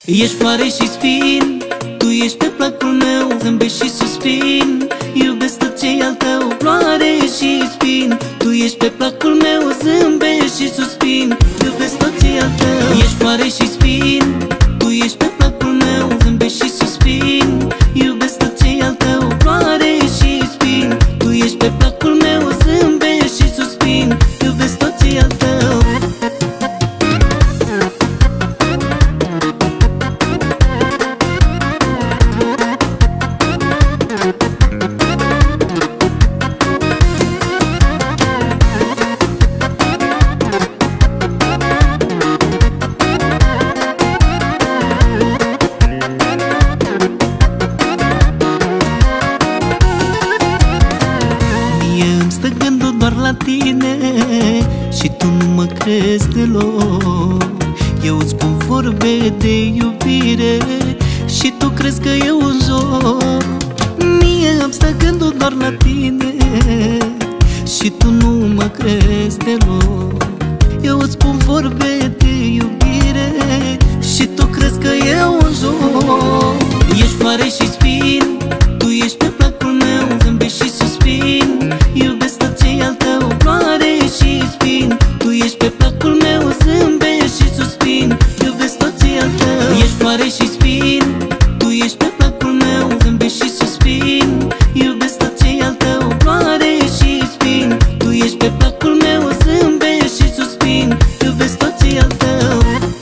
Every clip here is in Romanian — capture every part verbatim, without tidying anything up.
Ești floare și spin, tu ești pe placul meu, zâmbești și suspin. Iubesc tot ce-i al tău, floare și spin. Tu ești pe placul meu, zâmbești și suspin. Iubesc tot ce-i al tău. Ești floare și spin, tu ești pe placul meu, zâmbești și suspin. Iubesc tot ce-i al tău, floare și spin. Tu ești pe placul meu, zâmbești și suspin. Iubesc tot ce-i al tău. Doar la tine și tu nu mă crezi deloc. Eu îți spun vorbe de iubire și tu crezi că e un joc. Mie îmi stă gândul doar la tine și tu nu mă crezi deloc. Eu îți spun vorbe de iubire și tu crezi că e un joc. Ești floare și spin, tu ești pe placul meu, zâmbești și suspin. Iubesc tot ce-i al tău, floare și spin. Tu ești pe placul meu, zâmbești și suspin. Iubesc tot ce-i al tău. Ești floare și spin, tu ești pe placul meu, zâmbești și suspin. Iubesc tot ce-i al tău, floare și spin. Tu ești pe placul meu, zâmbești și suspin. Iubesc tot ce-i al tău.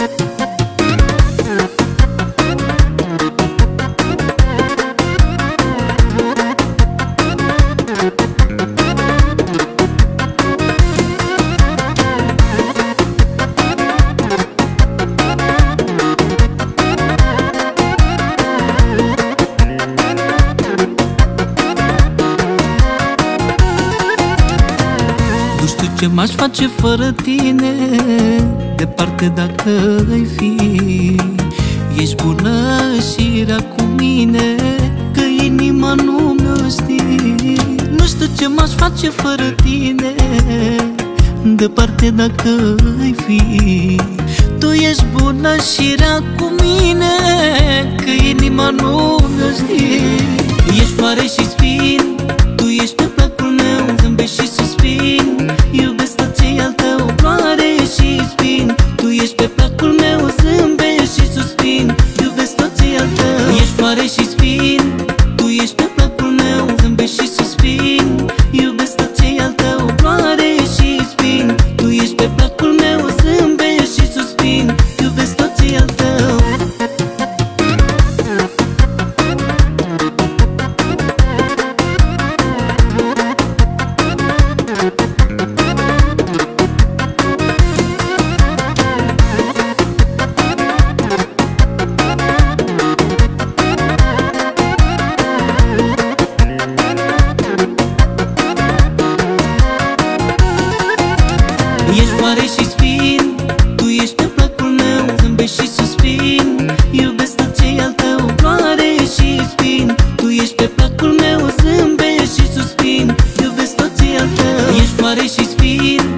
Ce m-aș face fără tine, departe dacă ai fi. Ești bună și rea cu mine, că inima nu mi-o știi. Nu știu ce m-aș face fără tine, departe dacă ai fi. Tu ești bună și rea cu mine, că inima nu mi-o știi. Ești floare și spin, tu ești pe placul meu, zâmbești și suspin. Iubesc tot ce-i al tău, floare și spin. Tu ești pe placul meu, zâmbești și suspin. Iubesc tot ce-i al tău. Ești floare și spin, tu ești pe placul meu, zâmbești și suspin. Iubesc tot ce-i al tău, floare și spin. Tu ești pe placul meu, zâmbești și suspin. Iubesc tot ce-i al tău. Ești floare și spin, tu ești pe placul meu, zâmbești și suspin. Iubesc tot ce-i al tău, floare și spin. Tu ești pe placul meu, zâmbești și suspin. Iubesc tot ce-i al tău. Ești floare și spin,